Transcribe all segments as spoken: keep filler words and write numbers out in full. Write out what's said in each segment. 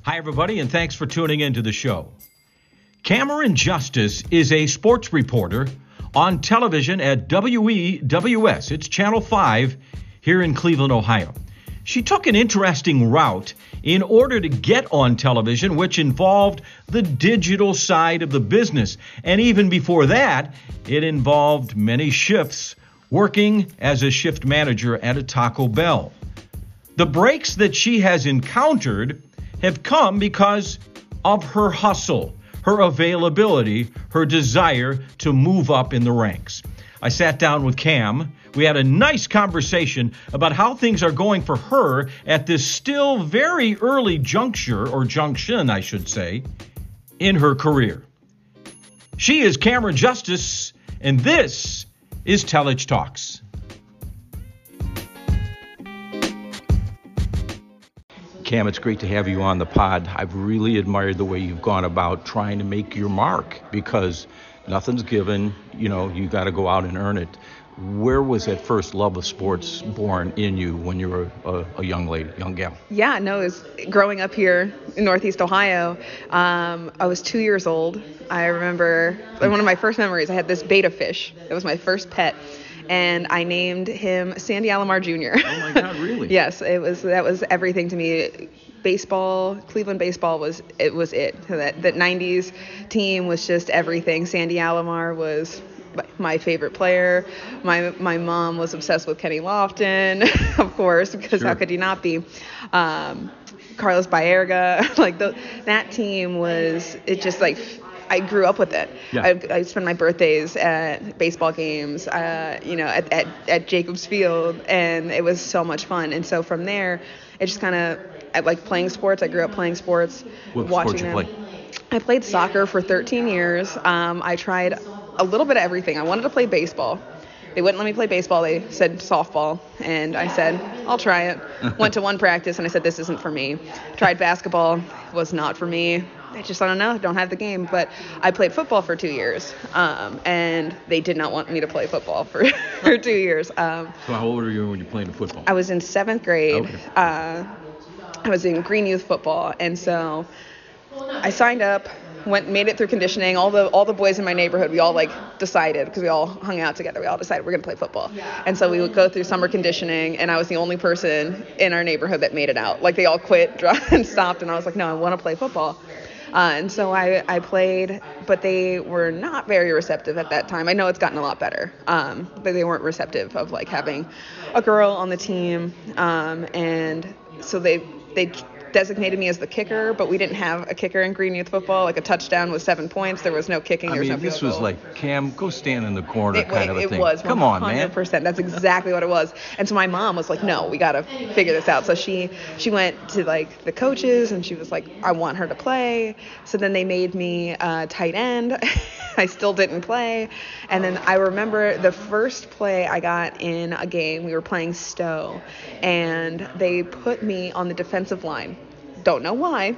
Hi, everybody, and thanks for tuning into the show. Cameron Justice is a sports reporter on television at W E W S. It's Channel five here in Cleveland, Ohio. She took an interesting route in order to get on television, which involved the digital side of the business. And even before that, it involved many shifts working as a shift manager at a Taco Bell. The breaks that she has encountered have come because of her hustle, her availability, her desire to move up in the ranks. I sat down with Cam. We had a nice conversation about how things are going for her at this still very early juncture, or junction, I should say, in her career. She is Cameron Justice, and this is Telich Talks. Cam, it's great to have you on the pod. I've really admired the way you've gone about trying to make your mark, because nothing's given. You know, you got to go out and earn it. Where was that first love of sports born in you when you were a, a young lady, young gal? Yeah, no, it was growing up here in Northeast Ohio. Um, I was two years old. I remember one of my first memories, I had this betta fish. It was my first pet. And I named him Sandy Alomar Junior Oh my God, really? Yes, it was. That was everything to me. Baseball, Cleveland baseball was it was it. That that nineties team was just everything. Sandy Alomar was my favorite player. My my mom was obsessed with Kenny Lofton, of course, because Sure. How could you not be? Um, Carlos Baerga, like the, that team was. It just like. I grew up with it. Yeah. I, I spent my birthdays at baseball games, uh, you know, at, at, at Jacobs Field, and it was so much fun. And so from there, it just kind of, I like playing sports. I grew up playing sports, What watching sports you them. play? I played soccer for thirteen years. Um, I tried a little bit of everything. I wanted to play baseball. They wouldn't let me play baseball. They said softball, and I said, I'll try it. Went to one practice, and I said, this isn't for me. Tried basketball, was not for me. I just, I don't know, don't have the game. But I played football for two years, um, and they did not want me to play football for, for two years. Um, So how old were you when you played football? I was in seventh grade. Okay. Uh, I was in Green Youth football, and so I signed up, went, made it through conditioning. All the all the boys in my neighborhood, we all like decided, because we all hung out together, we all decided we're gonna play football. And so we would go through summer conditioning, and I was the only person in our neighborhood that made it out. Like they all quit, dropped, and stopped, and I was like, no, I want to play football. Uh, and so I, I played, but they were not very receptive at that time. I know it's gotten a lot better, um, but they weren't receptive of like having a girl on the team. Um, and so they they designated me as the kicker, but we didn't have a kicker in Green Youth football. Like a touchdown was seven points. There was no kicking. I There was mean, no this field was goal. like, Cam, go stand in the corner It, kind of a it thing. was Come on, one hundred percent. man. That's exactly what it was. And so my mom was like, no, we got to figure this out. So she she went to like the coaches, and she was like, I want her to play. So then they made me uh, tight end. I still didn't play. And then I remember the first play I got in a game, we were playing Stowe, and they put me on the defensive line. Don't know why.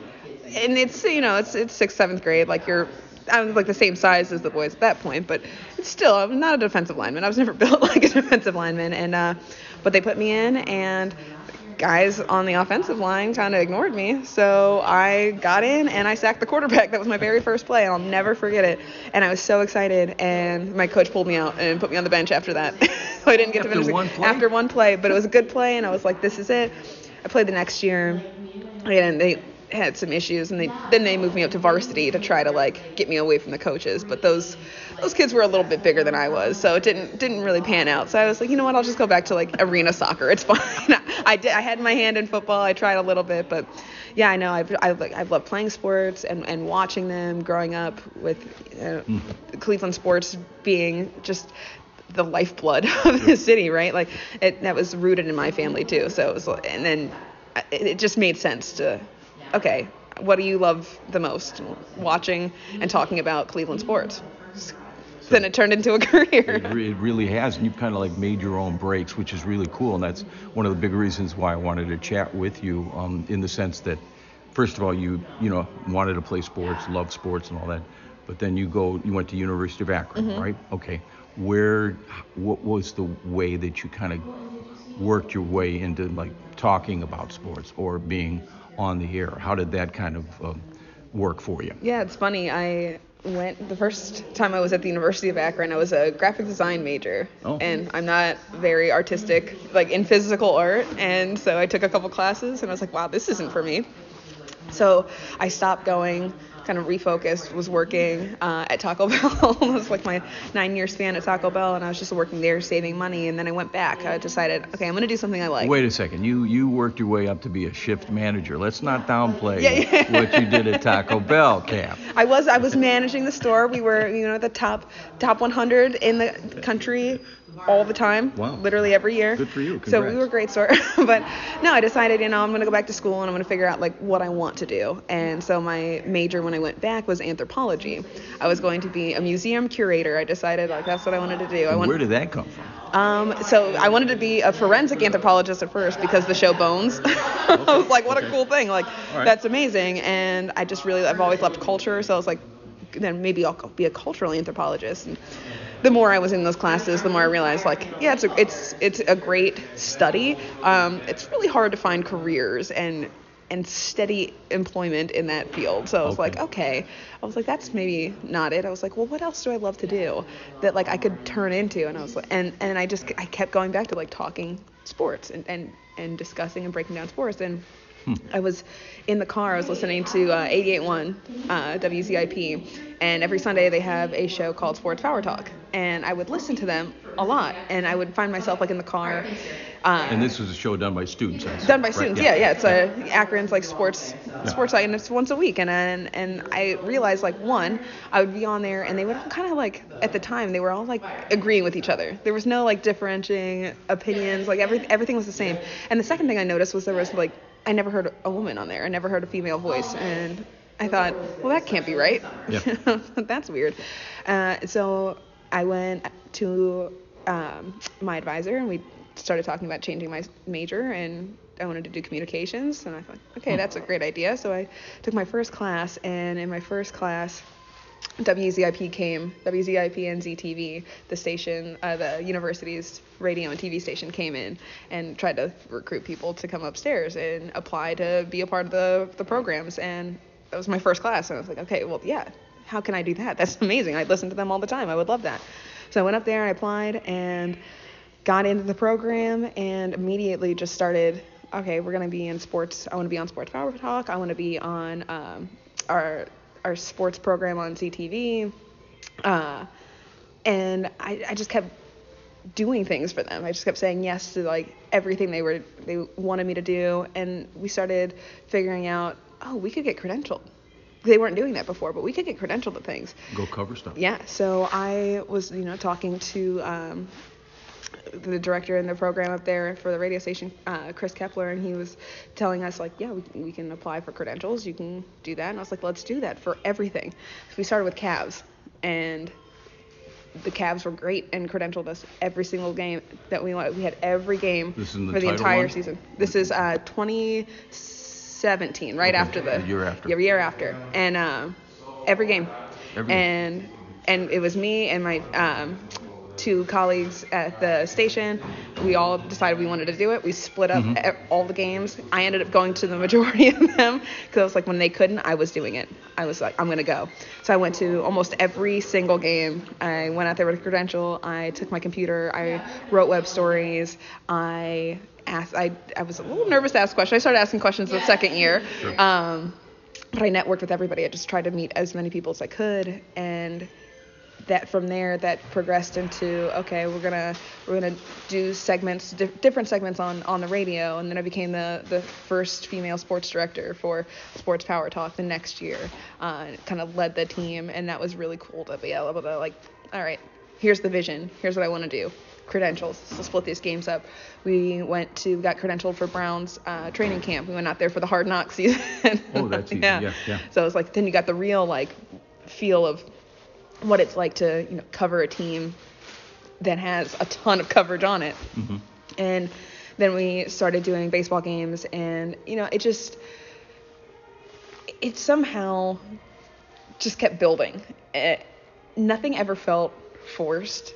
And it's, you know, it's it's sixth, seventh grade. Like you're, I was like the same size as the boys at that point, but it's still, I'm not a defensive lineman. I was never built like a defensive lineman. And, uh, but they put me in, and guys on the offensive line kind of ignored me. So I got in and I sacked the quarterback. That was my very first play, and I'll never forget it. And I was so excited, and my coach pulled me out and put me on the bench after that. So I didn't get After to finish one play? after one play, but it was a good play, and I was like, this is it. I played the next year, and they had some issues, and they then they moved me up to varsity to try to like get me away from the coaches. But those those kids were a little bit bigger than I was, so it didn't didn't really pan out. So I was like, you know what, I'll just go back to like arena soccer. It's fine. I did I had my hand in football. I tried a little bit, but yeah, I know I've I've, like, I've loved playing sports and, and watching them growing up with uh, mm. Cleveland sports being just the lifeblood of the city, right? Like it, that was rooted in my family too. So it was, and then it, it just made sense to, okay, what do you love the most? Watching and talking about Cleveland sports. So then it turned into a career. It, re- it really has, and you've kind of like made your own breaks, which is really cool. And that's one of the big reasons why I wanted to chat with you, um, in the sense that, first of all, you you know wanted to play sports, love sports, and all that. But then you go, you went to University of Akron, mm-hmm. right? Okay. Where, what was the way that you kind of worked your way into like talking about sports or being on the air. How did that kind of um, work for you? Yeah, it's funny. I went the first time I was at the University of Akron. I was a graphic design major, oh. and I'm not very artistic, like in physical art. And so I took a couple classes, and I was like, wow, this isn't for me. So I stopped going, kind of refocused, was working uh, at Taco Bell. It was like my nine-year span at Taco Bell, and I was just working there, saving money. And then I went back. I decided, okay, I'm going to do something I like. Wait a second. You you worked your way up to be a shift manager. Let's not downplay yeah, yeah. what you did at Taco Bell, Cap. I was I was managing the store. We were, you know, the top top one hundred in the country all the time. Wow. Literally every year. Good for you. Congrats. So we were a great store. But no, I decided, you know, I'm going to go back to school and I'm going to figure out like what I want to do. And so my major when I went back was anthropology. I was going to be a museum curator. I decided like that's what I wanted to do. I wanted, Where did that come from? Um, so I wanted to be a forensic anthropologist at first because the show Bones. I was like, what a cool thing. Like, right. That's amazing. And I just really, I've always loved culture. So I was like, then maybe I'll be a cultural anthropologist. And the more I was in those classes, the more I realized, like, yeah, it's a, it's it's a great study. Um, it's really hard to find careers and and steady employment in that field. So I was okay. like, okay. I was like, that's maybe not it. I was like, well, what else do I love to do that like I could turn into? And I was like, and and I just I kept going back to like talking sports and and and discussing and breaking down sports. And Hmm. I was in the car, I was listening to uh, eighty-eight point one uh, W Z I P, and every Sunday they have a show called Sports Power Talk, and I would listen to them a lot, and I would find myself like in the car. Uh, and this was a show done by students, I Done by right? students, yeah. yeah, yeah. It's a Akron's like sports yeah. sports site, and it's once a week, and and and I realized like one, I would be on there, and they would all kind of like at the time they were all like agreeing with each other. There was no like differentiating opinions, like every everything was the same. And the second thing I noticed was there was like I never heard a woman on there. I never heard a female voice, and I thought, well, that can't be right. Yeah. That's weird. Uh, so I went to um, my advisor, and we started talking about changing my major, and I wanted to do communications, and I thought, okay, that's a great idea. So I took my first class, and in my first class, W Z I P came, W Z I P and Z T V, the station, uh, the university's radio and T V station came in and tried to recruit people to come upstairs and apply to be a part of the, the programs. And that was my first class. And I was like, okay, well, yeah, how can I do that? That's amazing. I listen to them all the time. I would love that. So I went up there, I applied, and got into the program, and immediately just started, okay, we're going to be in sports. I want to be on Sports Power Talk. I want to be on um, our our sports program on Z T V. Uh, and I, I just kept doing things for them. I just kept saying yes to like everything they were they wanted me to do. And we started figuring out, oh, we could get credentialed. They weren't doing that before, but we could get credentialed to things. Go cover stuff. Yeah. So I was, you know, talking to um, the director in the program up there for the radio station, uh, Chris Kepler, and he was telling us like, yeah, we, we can apply for credentials. You can do that. And I was like, let's do that for everything. So we started with Cavs, and the Cavs were great and credentialed us every single game that we wanted. We had every game this is in the for the title entire one? season. This is uh, twenty seventeen, right okay. after the a year after. Yeah, year after, and uh, every game. Every and game. and it was me and my um, two colleagues at the station. We all decided we wanted to do it. We split up mm-hmm. all the games. I ended up going to the majority of them because I was like, when they couldn't, I was doing it. I was like, I'm going to go. So I went to almost every single game. I went out there with a credential. I took my computer. I wrote web stories. I asked, I, I was a little nervous to ask questions. I started asking questions the second year. Sure. Um, but I networked with everybody. I just tried to meet as many people as I could. And that from there that progressed into, okay, we're gonna we're gonna do segments, di- different segments on, on the radio, and then I became the, the first female sports director for Sports Power Talk the next year. Uh, kind of led the team, and that was really cool to be able to like, all right, here's the vision, here's what I want to do, credentials, so split these games up. We went to got credentialed for Browns uh, training camp. We went out there for the Hard Knocks season. Oh, that's easy. yeah. yeah, yeah. So it was like then you got the real like feel of what it's like to, you know, cover a team that has a ton of coverage on it. Mm-hmm. And then we started doing baseball games, and, you know, it just, it somehow just kept building. It, nothing ever felt forced.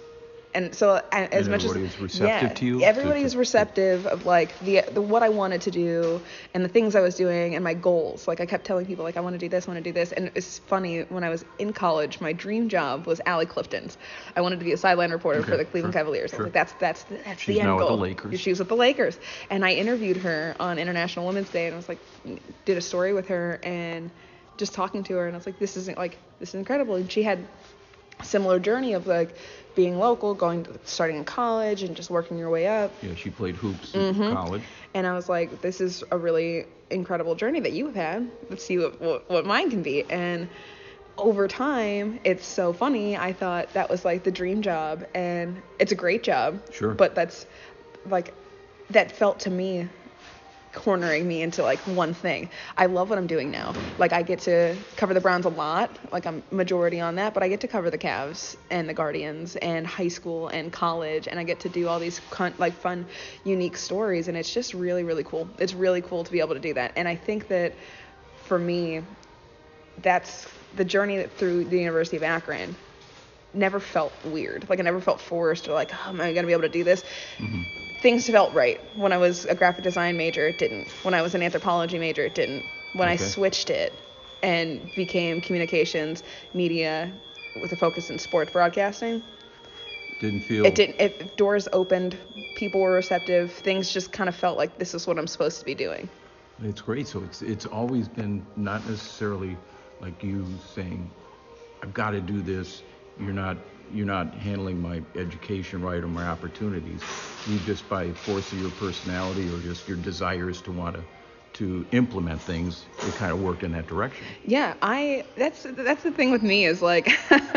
And so as and much as everybody is receptive yeah, to you. everybody to, is receptive of like the, the what I wanted to do and the things I was doing and my goals. Like I kept telling people like I want to do this, I want to do this. And it's funny, when I was in college, my dream job was Allie Clifton's. I wanted to be a sideline reporter Okay, for the Cleveland sure, Cavaliers. sure. I was like, that's that's the, that's She's the end now goal. with the Lakers. She was with the Lakers, and I interviewed her on International Women's Day, and I was like, did a story with her and just talking to her, and I was like, this isn't like this is incredible. And she had a similar journey of like being local, going to, starting in college and just working your way up. Yeah, she played hoops Mm-hmm. in college. And I was like, this is a really incredible journey that you have had. Let's see what, what, what mine can be. And over time, it's so funny. I thought that was like the dream job, and it's a great job. Sure. But that's like, that felt to me cornering me into like one thing. I love what I'm doing now. Like I get to cover the Browns a lot, like I'm majority on that, but I get to cover the Cavs and the Guardians and high school and college, and I get to do all these con- like fun, unique stories, and it's just really, really cool. It's really cool to be able to do that. And I think that for me, that's the journey through the University of Akron never felt weird. Like I never felt forced or like, oh, am I going to be able to do this? Mm-hmm. Things felt right. When I was a graphic design major, it didn't. When I was an anthropology major, it didn't. When Okay. I switched it and became communications, media, with a focus in sports broadcasting, Didn't feel. it didn't. It, doors opened, people were receptive. Things just kind of felt like this is what I'm supposed to be doing. It's great. So it's it's always been not necessarily like you saying, I've got to do this. You're not you're not handling my education right or my opportunities. You just, by force of your personality or just your desires to want to to implement things, it kind of worked in that direction. Yeah, I that's that's the thing with me is like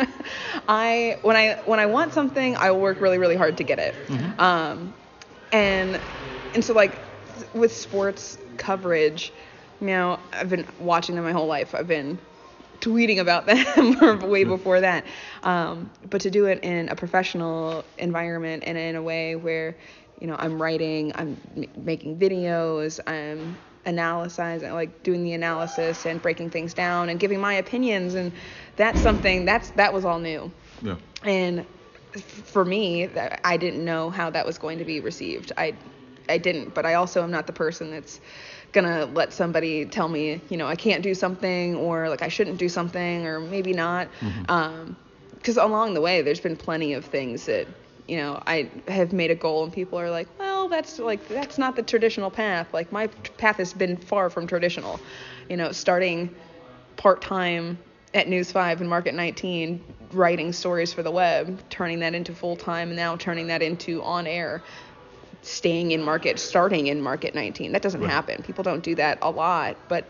I when I when I want something, I will work really really hard to get it. Mm-hmm. Um and and so like with sports coverage, you know, I've been watching them my whole life. I've been tweeting about them way before that. Um, but to do it in a professional environment and in a way where, you know, I'm writing, I'm m- making videos, I'm analyzing, like doing the analysis and breaking things down and giving my opinions, and that's something that's that was all new. Yeah. And f- for me, that I didn't know how that was going to be received. I I didn't, but I also am not the person that's gonna let somebody tell me, you know, I can't do something, or like I shouldn't do something, or maybe not. Mm-hmm. Um, because along the way, there's been plenty of things that, you know, I have made a goal, and people are like, well, that's like that's not the traditional path. Like my path has been far from traditional. You know, starting part-time at News five and Market nineteen, writing stories for the web, turning that into full-time, and now turning that into on-air. Staying in market, starting in Market nineteen. That doesn't Right. happen. People don't do that a lot, but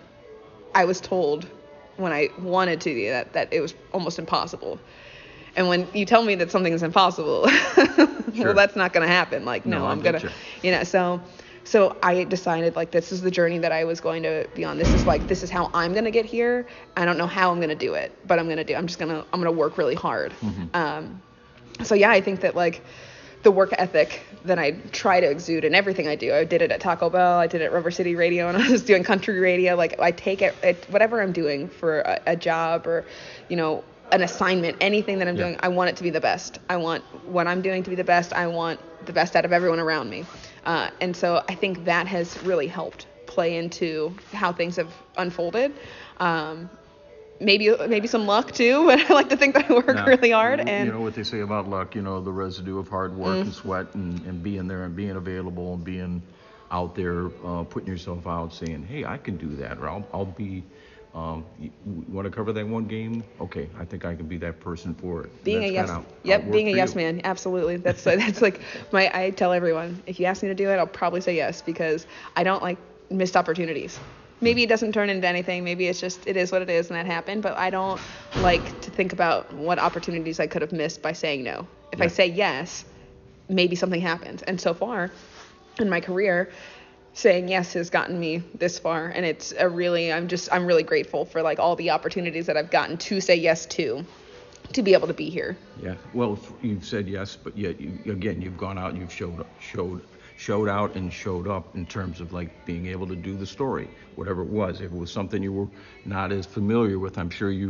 I was told when I wanted to do that that it was almost impossible. And when you tell me that something is impossible, Sure. well, that's not going to happen. Like, no, No, I'm I going get to, you. you know, so so I decided like this is the journey that I was going to be on. This is like this is how I'm going to get here. I don't know how I'm going to do it, but I'm going to do. I'm just going to I'm going to work really hard. Mm-hmm. Um, so yeah, I think that like the work ethic that I try to exude in everything I do. I did it at Taco Bell. I did it at River City Radio, and I was doing country radio. Like I take it, it whatever I'm doing for a, a job or, you know, an assignment, anything that I'm Yeah. doing, I want it to be the best. I want what I'm doing to be the best. I want the best out of everyone around me. Uh, and so I think that has really helped play into how things have unfolded. Um, Maybe maybe some luck too, but I like to think that I work Now, really hard. you, And you know what they say about luck, you know, the residue of hard work Mm. and sweat and, and being there and being available and being out there, uh, putting yourself out, saying, hey, I can do that, or I'll, I'll be, um, you, you want to cover that one game? Okay, I think I can be that person for it. being That's a yes, kinda how it yep, worked being a for yes you. man, absolutely. That's that's like my. I tell everyone, if you ask me to do it, I'll probably say yes, because I don't like missed opportunities. Maybe it doesn't turn into anything. Maybe it's just it is what it is, and that happened. But I don't like to think about what opportunities I could have missed by saying no. If Yeah. I say yes, maybe something happens. And so far in my career, saying yes has gotten me this far, and it's a really I'm just I'm really grateful for like all the opportunities that I've gotten to say yes to, to be able to be here. Yeah, well, you've said yes, but yet, you, again, you've gone out and you've showed showed showed out and showed up in terms of like being able to do the story, whatever it was. If it was something you were not as familiar with, I'm sure you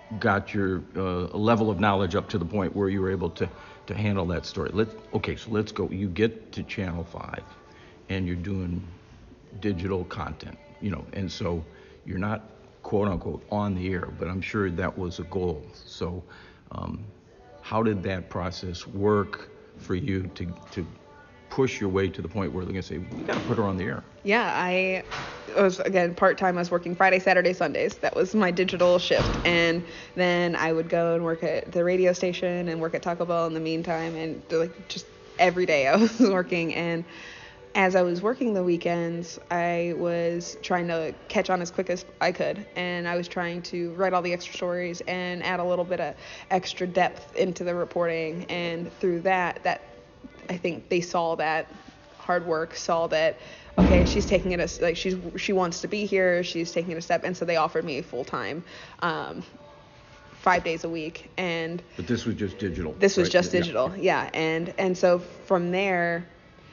got your uh, level of knowledge up to the point where you were able to, to handle that story. Let okay, so let's go. You get to Channel five, and you're doing digital content, you know, and so you're not quote unquote on the air, but I'm sure that was a goal. So, um, how did that process work for you to to push your way to the point where they're gonna say, we gotta put her on the air? Yeah, I was, again, part-time. I was working Friday, Saturday, Sundays. That was my digital shift. And then I would go and work at the radio station and work at Taco Bell in the meantime. And like just every day I was working. And as I was working the weekends, I was trying to catch on as quick as I could. And I was trying to write all the extra stories and add a little bit of extra depth into the reporting. And through that, that I think they saw that hard work, saw that, okay, she's taking it as, like, she's, she wants to be here, she's taking it a step, and so they offered me full time, um, five days a week. And But this was just digital. This was right? just Yeah. digital, yeah. And and so from there,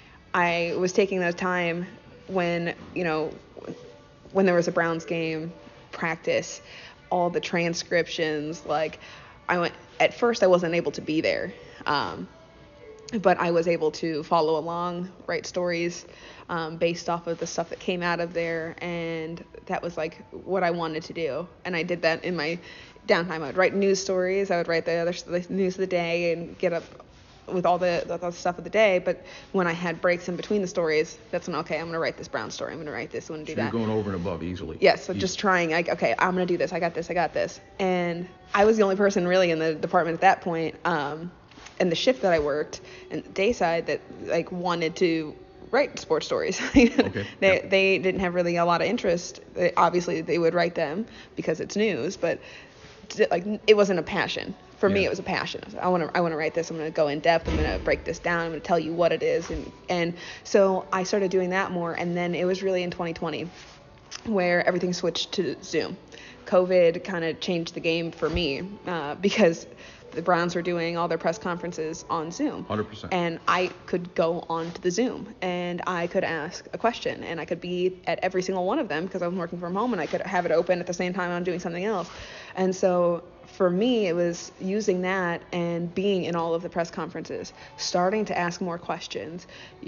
I was taking the time when, you know, when there was a Browns game, practice, all the transcriptions, like, I went, at first I wasn't able to be there, um, but I was able to follow along, write stories um, based off of the stuff that came out of there, and that was like what I wanted to do. And I did that in my downtime. I would write news stories. I would write the other the news of the day and get up with all the, the, the stuff of the day. But when I had breaks in between the stories, that's when, okay, I'm going to write this Brown story. I'm going to write this. I'm going to do So that. you're going over and above easily. Yeah, so Easy. just trying, like, okay, I'm going to do this. I got this. I got this. And I was the only person really in the department at that point, um, and the shift that I worked in the day side that, like, wanted to write sports stories. Okay. they Yep. they didn't have really a lot of interest. They, obviously, they would write them because it's news, but like it wasn't a passion. For me, Yeah. it was a passion. I want to I want to write this. I'm going to go in depth. I'm going to break this down. I'm going to tell you what it is. And and so I started doing that more. And then it was really in twenty twenty where everything switched to Zoom. COVID kind of changed the game for me uh, because the Browns were doing all their press conferences on Zoom. one hundred percent. And I could go on to the Zoom and I could ask a question and I could be at every single one of them because I'm working from home and I could have it open at the same time I'm doing something else. And so for me, it was using that and being in all of the press conferences, starting to ask more questions,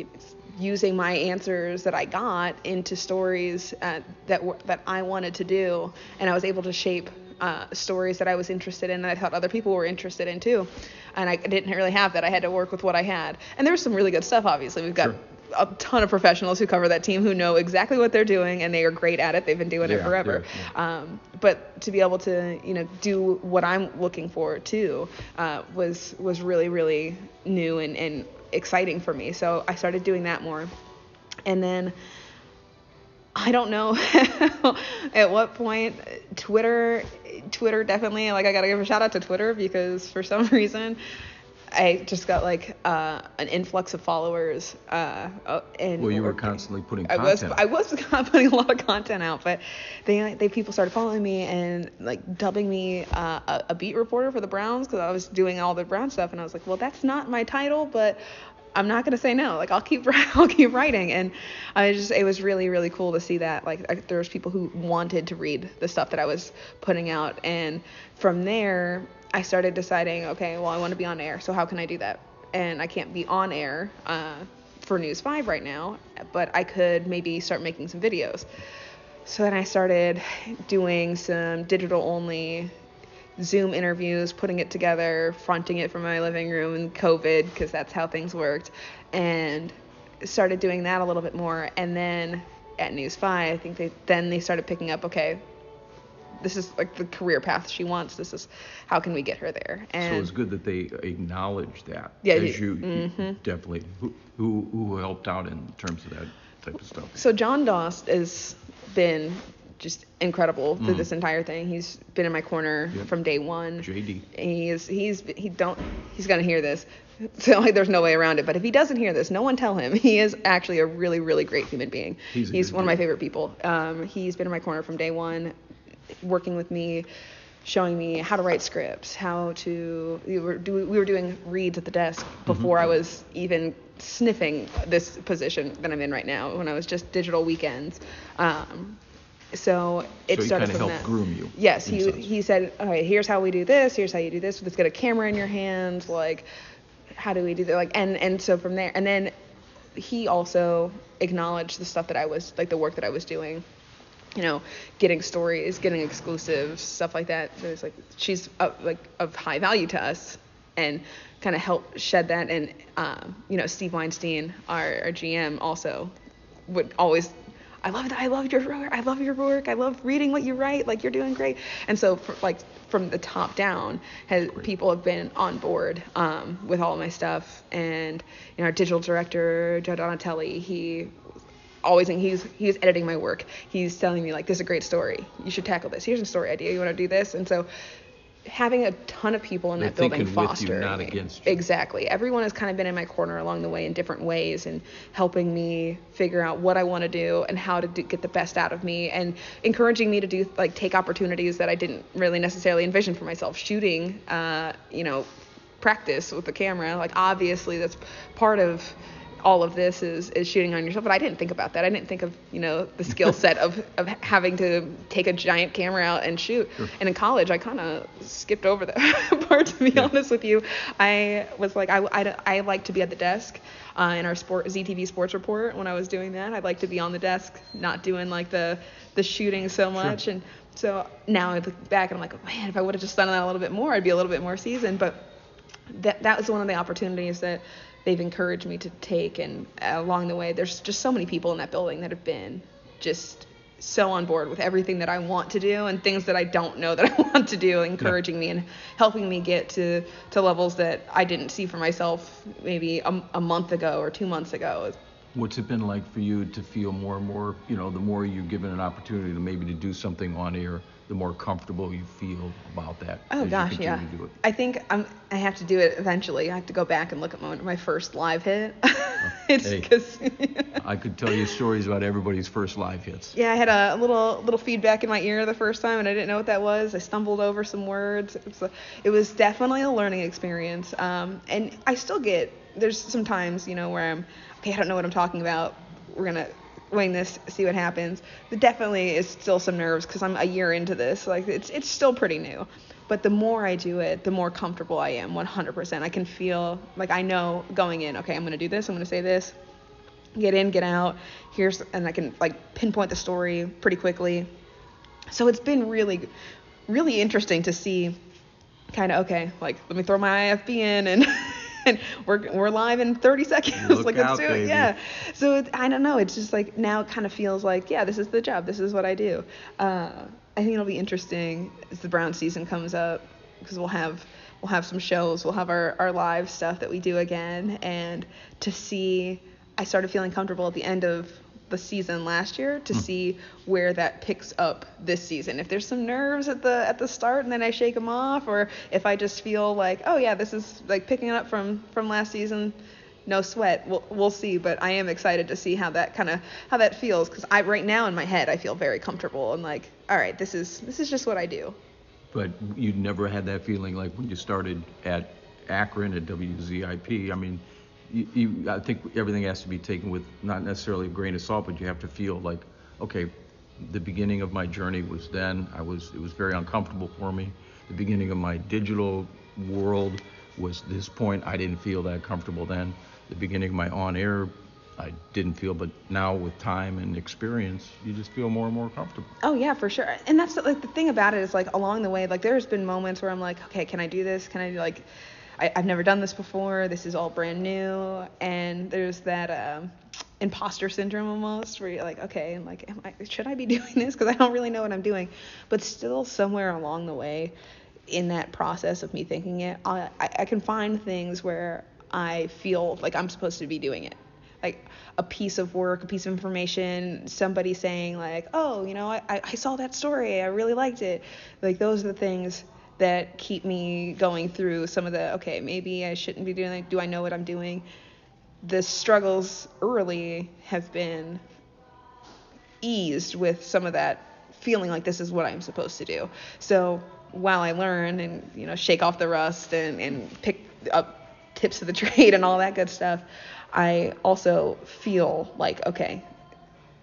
using my answers that I got into stories uh, that w- that I wanted to do. And I was able to shape Uh, stories that I was interested in that I thought other people were interested in too. And I didn't really have that. I had to work with what I had. And there was some really good stuff, obviously. We've got Sure. a ton of professionals who cover that team who know exactly what they're doing and they are great at it. They've been doing it Yeah, forever. yeah, yeah. Um, but to be able to, you know, do what I'm looking for too uh, was was really, really new and, and exciting for me. So I started doing that more. And then I don't know at what point Twitter, Twitter definitely, like I got to give a shout out to Twitter because for some reason I just got like uh, an influx of followers. Uh, and Well, you were constantly putting I was, content. I was putting a lot of content out, but they, they people started following me and like dubbing me uh, a, a beat reporter for the Browns because I was doing all the Brown stuff. And I was like, well, that's not my title, but I'm not going to say no. Like I'll keep, I'll keep writing. And I just, it was really, really cool to see that. Like I, there was people who wanted to read the stuff that I was putting out. And from there, I started deciding, okay, well, I want to be on air. So how can I do that? And I can't be on air uh, for News five right now, but I could maybe start making some videos. So then I started doing some digital only Zoom interviews, putting it together, fronting it from my living room in COVID because that's how things worked, and started doing that a little bit more. And then at News five, I think they then they started picking up, okay, this is like the career path she wants. This is how can we get her there? And so it's good that they acknowledge that. Yeah, as you- you mm-hmm. definitely who, who who helped out in terms of that type of stuff. So John Dost has been just incredible through Mm. this entire thing. He's been in my corner Yep. from day one. J D. He is he's he don't he's gonna hear this, so like there's no way around it. But if he doesn't hear this, no one tell him. He is actually a really really great human being. He's a He's good one of my dude. favorite people. Um, he's been in my corner from day one, working with me, showing me how to write scripts, how to we were do we were doing reads at the desk before I was even sniffing this position that I'm in right now. When I was just digital weekends. Um, So it so he started kind of from helped that. groom you. Yes, in he a sense. he said, all right, here's how we do this. Here's how you do this. Let's get a camera in your hands. Like, how do we do that? Like, and and so from there, and then he also acknowledged the stuff that I was like the work that I was doing. You know, getting stories, getting exclusives, stuff like that. So it's like she's uh, like of high value to us, and kind of help shed that. And um, you know, Steve Weinstein, our, our G M, also would always, I love that. I love your work. I love your work. I love reading what you write. Like, you're doing great. And so, for, like from the top down, has people have been on board um, with all of my stuff. And you know, our digital director, Joe Donatelli, he always he's he's editing my work. He's telling me like, this is a great story. You should tackle this. Here's a story idea. You want to do this? And so having a ton of people in They're that building thinking with you, fostering not me. against you. Exactly. Everyone has kind of been in my corner along the way in different ways and helping me figure out what I want to do and how to do, get the best out of me, and encouraging me to do like take opportunities that I didn't really necessarily envision for myself. Shooting, uh, you know, practice with the camera. Like, obviously that's part of all of this is, is shooting on yourself. But I didn't think about that. I didn't think of, you know, the skill set of, of having to take a giant camera out and shoot. Sure. And in college, I kind of skipped over that part, to be yeah. honest with you. I was like, I, I, I like to be at the desk uh, in our sport Z T V Sports Report. When I was doing that, I'd like to be on the desk, not doing like the, the shooting so much. Sure. And so now I look back and I'm like, oh, man, if I would have just done that a little bit more, I'd be a little bit more seasoned. But that that was one of the opportunities that they've encouraged me to take, and uh, along the way there's just so many people in that building that have been just so on board with everything that I want to do and things that I don't know that I want to do, encouraging yeah. me and helping me get to to levels that I didn't see for myself maybe a, a month ago or two months ago. What's it been like for you to feel more and more, you know, the more you're given an opportunity to maybe to do something on air, the more comfortable you feel about that? Oh gosh, yeah. To do it? I think I'm. I have to do it eventually. I have to go back and look at my, my first live hit. it's because hey, I could tell you stories about everybody's first live hits. Yeah, I had a little little feedback in my ear the first time, and I didn't know what that was. I stumbled over some words. It was, a, it was definitely a learning experience. Um, and I still get there's some times, you know, where I'm okay. I don't know what I'm talking about. We're gonna wing this, see what happens. But definitely is still some nerves because I'm a year into this. Like, it's it's still pretty new. But the more I do it, the more comfortable I am, one hundred percent. I can feel, like, I know going in, okay, I'm going to do this, I'm going to say this, get in, get out, here's, and I can, like, pinpoint the story pretty quickly. So it's been really, really interesting to see kind of, okay, like, let me throw my I F B in and... and we're we're live in thirty seconds. Look like, out, let's do baby. it. Yeah. So it, I don't know. It's just like now it kind of feels like, yeah, this is the job. This is what I do. Uh, I think it'll be interesting as the Brown season comes up, because we'll have we'll have some shows. We'll have our, our live stuff that we do again, and to see, I started feeling comfortable at the end of the season last year to mm. see where that picks up this season. If there's some nerves at the at the start and then I shake them off, or if I just feel like, oh yeah, this is like picking up from from last season, no sweat. We'll we'll see. But I am excited to see how that kind of how that feels, because I right now in my head I feel very comfortable and like, all right, this is this is just what I do. But you never had that feeling like when you started at Akron at W Z I P. I mean, You, you, I think everything has to be taken with not necessarily a grain of salt, but you have to feel like, okay, the beginning of my journey was then. I was it was very uncomfortable for me. The beginning of my digital world was this point. I didn't feel that comfortable then. The beginning of my on-air, I didn't feel, but now with time and experience, you just feel more and more comfortable. Oh yeah, for sure. And that's like the thing about it is, like, along the way, like, there's been moments where I'm like, okay, can I do this? Can I do like I, I've never done this before. This is all brand new. And there's that um, imposter syndrome almost, where you're like, okay, I'm like, am I, should I be doing this? Because I don't really know what I'm doing. But still, somewhere along the way, in that process of me thinking it, I, I can find things where I feel like I'm supposed to be doing it. Like a piece of work, a piece of information, somebody saying like, oh, you know, I, I saw that story. I really liked it. Like, those are the things that keep me going through some of the, okay, maybe I shouldn't be doing that. Do I know what I'm doing? The struggles early have been eased with some of that feeling like this is what I'm supposed to do. So while I learn and, you know, shake off the rust and, and pick up tips of the trade and all that good stuff, I also feel like, okay,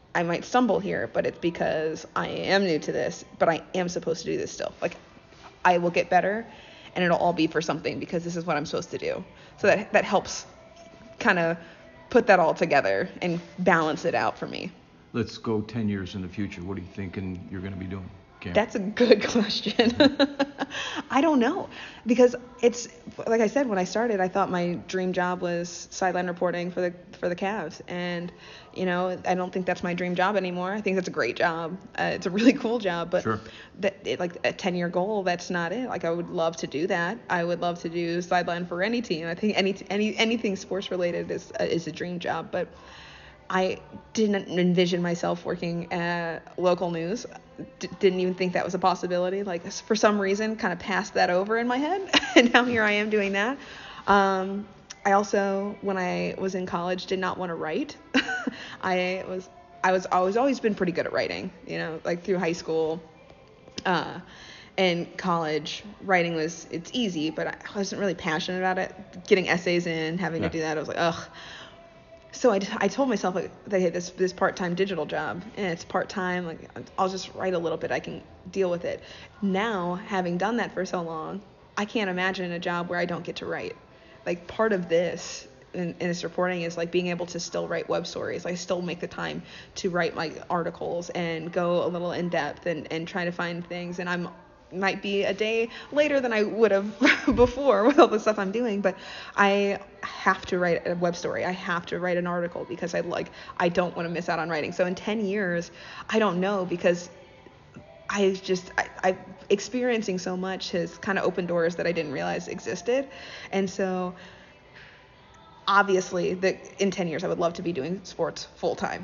I might stumble here, but it's because I am new to this, but I am supposed to do this still. Like, I will get better, and it'll all be for something because this is what I'm supposed to do. So that that helps kind of put that all together and balance it out for me. Let's go ten years in the future. What are you thinking you're going to be doing, Cam? That's a good question. I don't know, because it's like I said, when I started, I thought my dream job was sideline reporting for the for the Cavs, and you know, I don't think that's my dream job anymore. I think that's a great job. Uh, it's a really cool job, but sure. that it, like a ten-year goal, that's not it. Like, I would love to do that. I would love to do sideline for any team. I think any any anything sports related is uh, is a dream job, but I didn't envision myself working at local news. D- didn't even think that was a possibility. Like, for some reason, kind of passed that over in my head, and now here I am doing that. Um, I also, when I was in college, did not want to write. I was, I was always always been pretty good at writing. You know, like through high school, uh, and college, writing was it's easy, but I wasn't really passionate about it. Getting essays in, having Yeah. to do that, I was like, ugh. So I, I told myself, like, that hey, this this part-time digital job, and it's part-time, like, I'll just write a little bit, I can deal with it. Now, having done that for so long, I can't imagine a job where I don't get to write. Like, part of this in, in this reporting is like being able to still write web stories. I still make the time to write my articles and go a little in depth and, and try to find things. And I'm might be a day later than I would have before with all the stuff I'm doing, but I have to write a web story. I have to write an article because I like I don't want to miss out on writing. So in ten years, I don't know, because I just I, I experiencing so much has kind of opened doors that I didn't realize existed. And so obviously that in ten years I would love to be doing sports full time.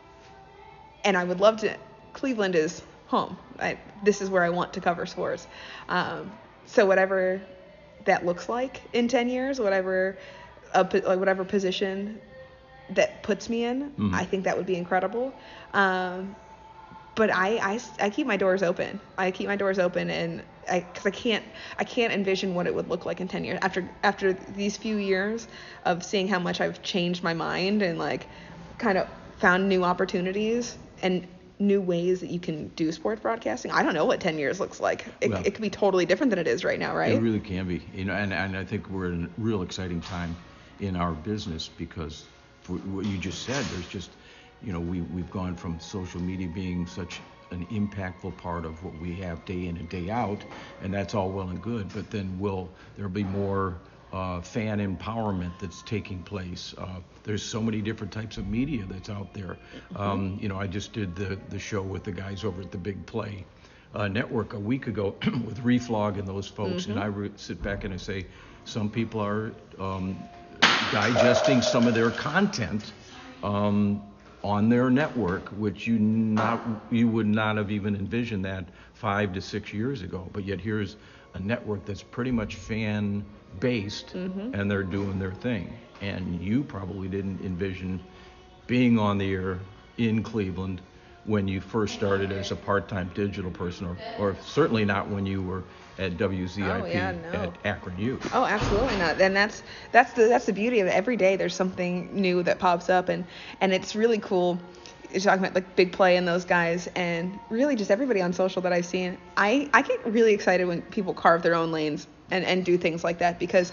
And I would love to Cleveland is home. I, this is where I want to cover sports. Um, so whatever that looks like in ten years, whatever uh, like whatever position that puts me in, Mm-hmm. I think that would be incredible. Um, but I, I, I keep my doors open. I keep my doors open, and I, cause I can't, I can't envision what it would look like in ten years. After, after these few years of seeing how much I've changed my mind and like kind of found new opportunities and new ways that you can do sports broadcasting. I don't know what ten years looks like. It, Well, it could be totally different than it is right now, right? It really can be, you know, and, and I think we're in a real exciting time in our business because for what you just said, there's just, you know, we, we've gone from social media being such an impactful part of what we have day in and day out, and that's all well and good, but then will there'll be more uh, fan empowerment that's taking place. Uh, there's so many different types of media that's out there. Mm-hmm. Um, you know, I just did the, the show with the guys over at the Big Play uh, Network a week ago with Reflog and those folks, mm-hmm. and I re- sit back and I say, some people are um, digesting some of their content um, on their network, which you not you would not have even envisioned that five to six years ago. But yet here's a network that's pretty much fan based, mm-hmm. and they're doing their thing. And you probably didn't envision being on the air in Cleveland when you first started as a part-time digital person, or, or certainly not when you were at W Z I P oh, yeah, no. at Akron U. Oh, absolutely not. And that's that's the that's the beauty of it. Every day there's something new that pops up, and and it's really cool. You're talking about like Big Play and those guys, and really just everybody on social that I've seen. I I get really excited when people carve their own lanes and and do things like that, because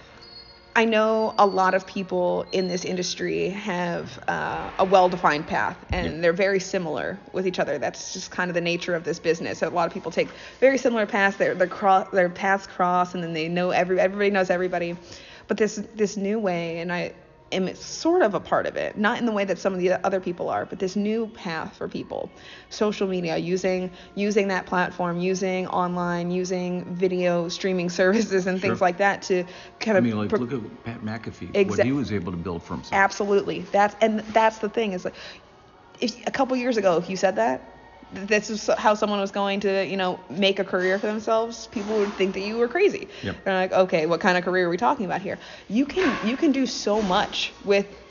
I know a lot of people in this industry have uh, a well-defined path, and yeah. they're very similar with each other. That's just kind of the nature of this business. So a lot of people take very similar paths. Their their cross their paths cross, and then they know every everybody knows everybody. But this this new way, and I am sort of a part of it, not in the way that some of the other people are, but this new path for people, social media, using using that platform, using online, using video streaming services and things sure. like that to kind I of. mean, like Pro- look at Pat McAfee, Exa- what he was able to build for himself. Absolutely, that's and that's the thing is like, if a couple years ago, if you said that, this is how someone was going to, you know, make a career for themselves, people would think that you were crazy. Yep. They're like, okay, what kind of career are we talking about here? You can you can do so much with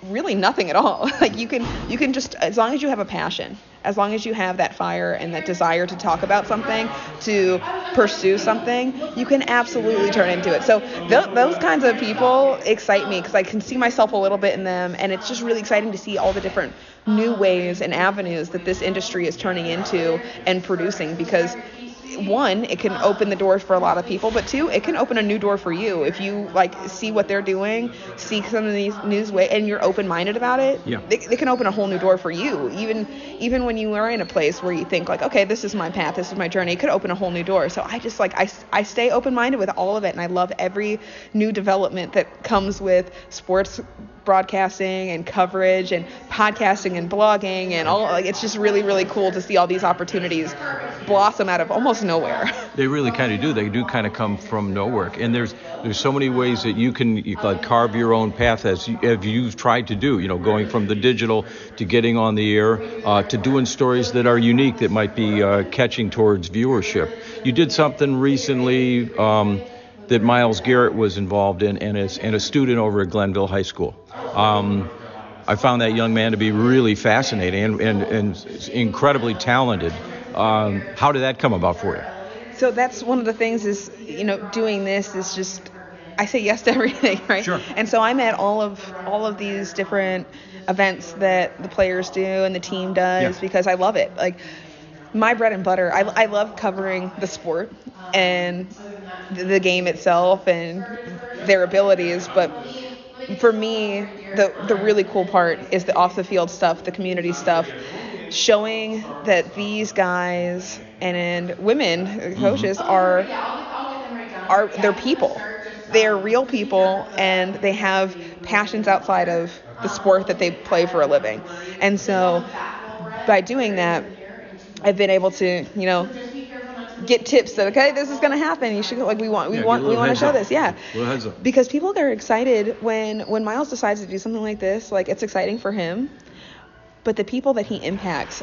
really nothing at all. Like you can you can just, as long as you have a passion, as long as you have that fire and that desire to talk about something, to pursue something, you can absolutely turn into it. So th- those kinds of people excite me because I can see myself a little bit in them, and it's just really exciting to see all the different new ways and avenues that this industry is turning into and producing, because one, it can open the doors for a lot of people, but two, it can open a new door for you if you like see what they're doing, see some of these news way, and you're open-minded about it. Yeah. They, they can open a whole new door for you. Even even when you are in a place where you think like, okay, this is my path, this is my journey, it could open a whole new door. So I just like I, I stay open-minded with all of it, and I love every new development that comes with sports broadcasting and coverage and podcasting and blogging and all. Like it's just really really cool to see all these opportunities blossom out of almost nowhere. They really kind of do. They do kind of come from nowhere. And there's there's so many ways that you can you like carve your own path, as, you, as you've tried to do, you know, going from the digital to getting on the air, uh, to doing stories that are unique, that might be uh, catching towards viewership. You did something recently um, that Myles Garrett was involved in, and, is, and a student over at Glenville High School. Um, I found that young man to be really fascinating and, and, and incredibly talented. Um, how did that come about for you? So that's one of the things is, you know, doing this is just, I say yes to everything, right? Sure. And so I'm at all of all of these different events that the players do and the team does, Yeah. because I love it. Like my bread and butter, I, I love covering the sport and the, the game itself and their abilities, but for me, the the really cool part is the off the field stuff, the community stuff, showing that these guys and, and women coaches are are they're people. They're real people, and they have passions outside of the sport that they play for a living. And so by doing that, I've been able to, you know, get tips that, okay, this is going to happen. You should, like, we want, we Yeah, want, get a we little want to heads show up. this. Yeah. Little heads up. Because people are excited when, when Myles decides to do something like this, like it's exciting for him, but the people that he impacts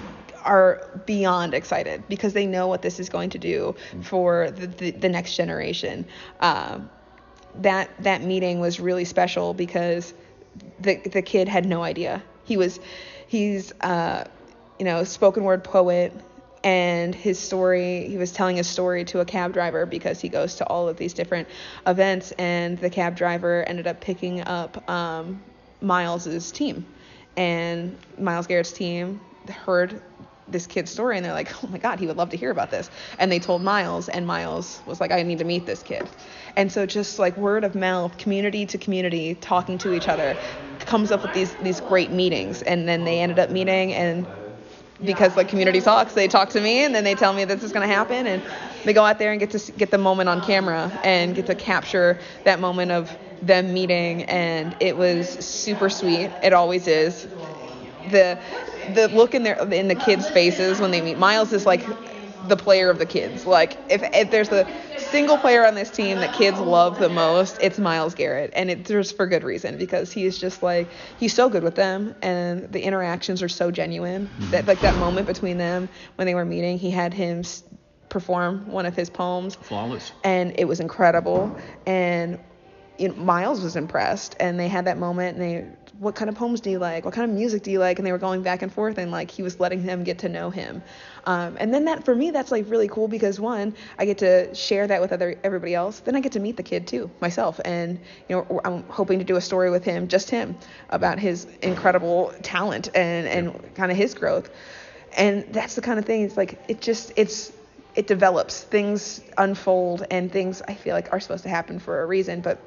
are beyond excited because they know what this is going to do for the, the, the next generation. Um, that, that meeting was really special because the, the kid had no idea. He was, he's, uh, you know, spoken word poet. And his story, he was telling his story to a cab driver because he goes to all of these different events, and the cab driver ended up picking up um, Myles's team. And Myles Garrett's team heard this kid's story, and they're like, oh my God, he would love to hear about this. And they told Myles, and Myles was like, I need to meet this kid. And so just like word of mouth, community to community, talking to each other, comes up with these these great meetings. And then they ended up meeting, and because like community talks, they talk to me and then they tell me this is going to happen, and they go out there and get to get the moment on camera and get to capture that moment of them meeting. And it was super sweet. It always is. The the look in their in the kids' faces when they meet Myles is like the player of the kids. Like if, if there's a single player on this team that kids love the most, it's Myles Garrett, and it's just for good reason, because he's just like, he's so good with them, and the interactions are so genuine. Mm-hmm. That like that moment between them when they were meeting, he had him perform one of his poems, flawless, and it was incredible. And you know, Myles was impressed, and they had that moment, and they, what kind of poems do you like? What kind of music do you like? And they were going back and forth, and like he was letting them get to know him. Um, and then that, for me, that's like really cool because one, I get to share that with other everybody else. Then I get to meet the kid too, myself. And you know, I'm hoping to do a story with him, just him, about his incredible talent and and kind of his growth. And that's the kind of thing. It's like it just it's it develops, things unfold, and things I feel like are supposed to happen for a reason, but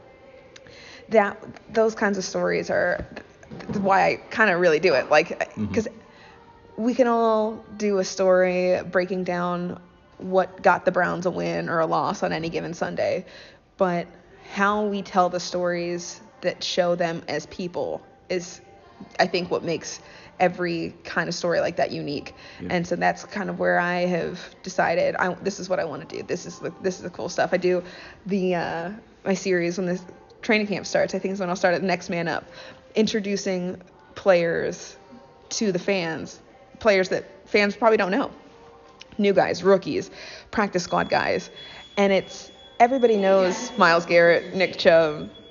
that those kinds of stories are why I kind of really do it, like because mm-hmm. we can all do a story breaking down what got the Browns a win or a loss on any given Sunday, but how we tell the stories that show them as people is, I think, what makes every kind of story like that unique. Yeah. And so that's kind of where I have decided I, this is what I want to do. This is the, this is the cool stuff. I do the uh, my series when this training camp starts. I think is when I'll start at Next Man Up, introducing players to the fans, players that fans probably don't know, new guys, rookies, practice squad guys, and it's everybody knows Myles Garrett, Nick Chubb,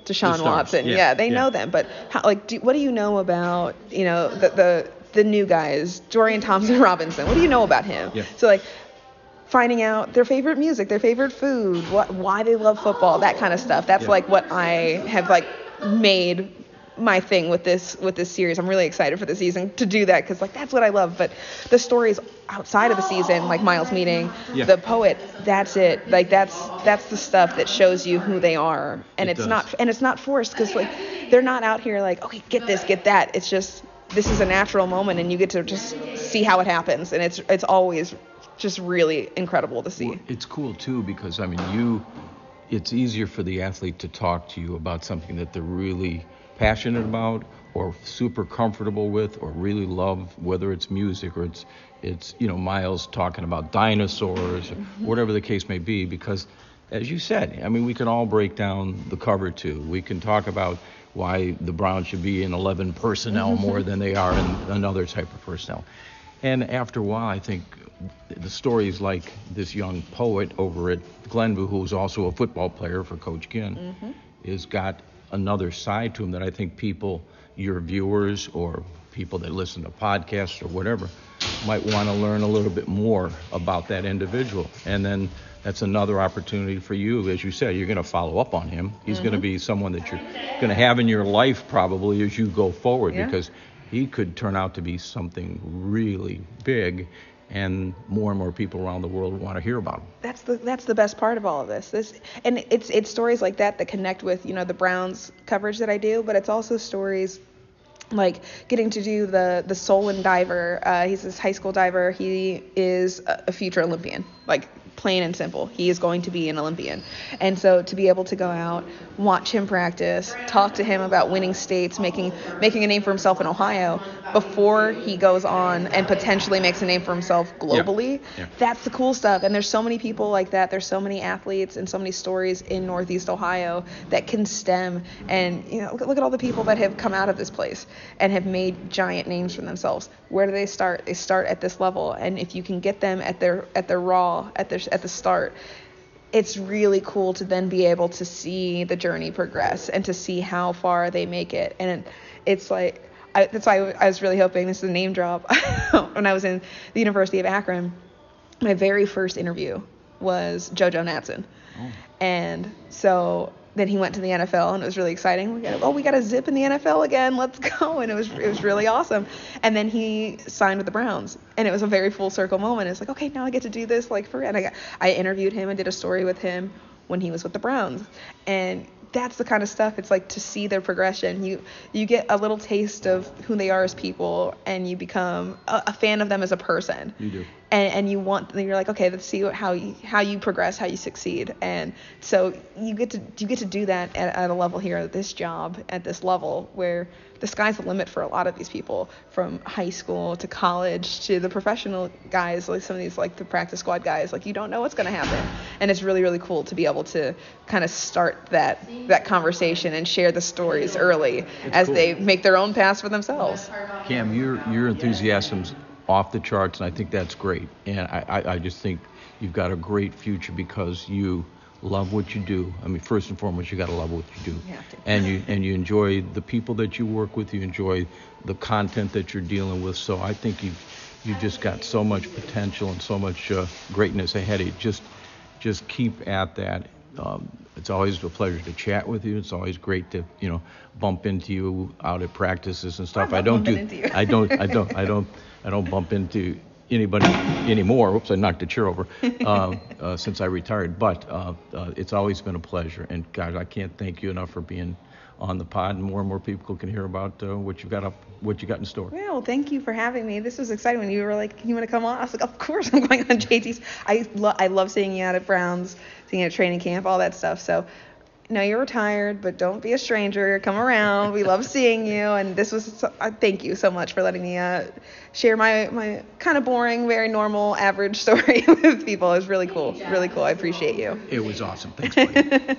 Deshaun The Watson. Yeah, Yeah, they yeah. know them. But how, like, do, what do you know about, you know, the the, the new guys, Dorian Thompson-Robinson? What do you know about him? Yeah. So, like, finding out their favorite music, their favorite food, what, why they love football, that kind of stuff. That's Yeah. like what I have like made my thing with this with this series. I'm really excited for the season to do that because like that's what I love. But the stories outside of the season, like Miles meeting Yeah. the poet, that's it. Like that's that's the stuff that shows you who they are, and It it's does. not and it's not forced because like they're not out here like okay get this get that. It's just this is a natural moment, and you get to just see how it happens, and it's it's always just really incredible to see. Well, it's cool too because I mean you it's easier for the athlete to talk to you about something that they're really passionate about or super comfortable with or really love, whether it's music or it's it's you know Miles talking about dinosaurs or whatever the case may be, because as you said, I mean we can all break down the cover too. We can talk about why the Browns should be in eleven personnel more than they are in another type of personnel. And after a while, I think the stories like this young poet over at Glenview, who's also a football player for Coach Ginn, mm-hmm. is got another side to him that I think people, your viewers or people that listen to podcasts or whatever, might want to learn a little bit more about that individual. And then that's another opportunity for you. As you said, you're going to follow up on him. He's mm-hmm. going to be someone that you're going to have in your life probably as you go forward, yeah. because he could turn out to be something really big, and more and more people around the world want to hear about him. That's the that's the best part of all of this. This and it's it's stories like that that connect with, you know, the Browns coverage that I do, but it's also stories like getting to do the the Solon diver. Uh, he's this high school diver. He is a, a future Olympian. Like plain and simple. He is going to be an Olympian. And so to be able to go out, watch him practice, talk to him about winning states, making making a name for himself in Ohio before he goes on and potentially makes a name for himself globally. Yeah. Yeah. That's the cool stuff. And there's so many people like that. There's so many athletes and so many stories in Northeast Ohio that can stem. And, you know, look, look at all the people that have come out of this place and have made giant names for themselves. Where do they start? They start at this level. And if you can get them at their at their raw, at their at the start, it's really cool to then be able to see the journey progress and to see how far they make it. And it's like, I, that's why I was really hoping, this is a name drop, when I was in the University of Akron, my very first interview was JoJo Natson. Oh. And so then he went to the N F L, and it was really exciting. We got, oh, we got a zip in the N F L again. Let's go. And it was it was really awesome. And then he signed with the Browns, and it was a very full circle moment. It's like, okay, now I get to do this like for and I got, I interviewed him and did a story with him when he was with the Browns. And that's the kind of stuff, it's like to see their progression. You you get a little taste of who they are as people, and you become a, a fan of them as a person. You do. And, and you want, you're like, okay, let's see how you, how you progress, how you succeed. And so you get to you get to do that at, at a level here, at this job, at this level, where the sky's the limit for a lot of these people, from high school to college to the professional guys, like some of these, like the practice squad guys. Like, you don't know what's going to happen. And it's really, really cool to be able to kind of start that that conversation and share the stories early it's as cool. they make their own paths for themselves. Cam, your your enthusiasm's off the charts, and I think that's great. And I, I, I just think you've got a great future because you love what you do. I mean, first and foremost, you got to love what you do. You have to. And you and you enjoy the people that you work with. You enjoy the content that you're dealing with. So I think you've you just got so much potential and so much uh, greatness ahead of you. Just just keep at that. Um, it's always a pleasure to chat with you. It's always great to, you know, bump into you out at practices and stuff. I, I don't do. into you. I don't. I don't. I don't. I don't bump into anybody anymore. Oops, I knocked a chair over. Uh, uh, since I retired, but uh, uh, it's always been a pleasure. And God, I can't thank you enough for being on the pod, and more and more people can hear about uh, what you got up, what you got in store. Yeah, well, thank you for having me. This was exciting when you were like, "You want to come on?" I was like, "Of course, I'm going on J T's." I lo- I love seeing you out at Browns, seeing you at training camp, all that stuff. So, no, you're retired, but don't be a stranger. Come around. We love seeing you. And this was, so, uh, thank you so much for letting me uh, share my my kind of boring, very normal, average story with people. It was really cool, really cool. I appreciate you. It was awesome. Thanks, buddy.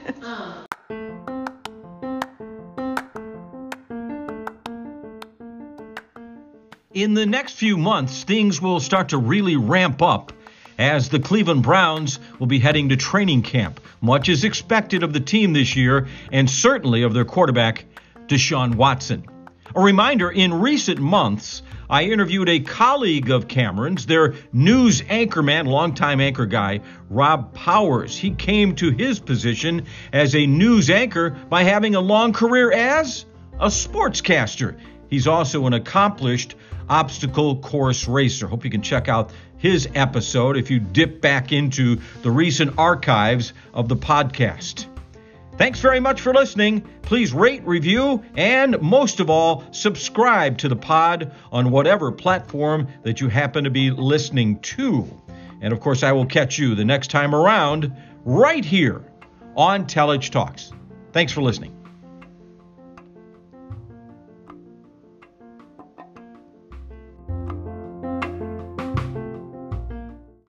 In the next few months, things will start to really ramp up as the Cleveland Browns will be heading to training camp. Much is expected of the team this year, and certainly of their quarterback, Deshaun Watson. A reminder, in recent months, I interviewed a colleague of Cameron's, their news anchorman, longtime anchor guy, Rob Powers. He came to his position as a news anchor by having a long career as a sportscaster. He's also an accomplished obstacle course racer. Hope you can check out his episode if you dip back into the recent archives of the podcast. Thanks very much for listening. Please rate, review, and most of all, subscribe to the pod on whatever platform that you happen to be listening to. And of course, I will catch you the next time around right here on Telich Talks. Thanks for listening.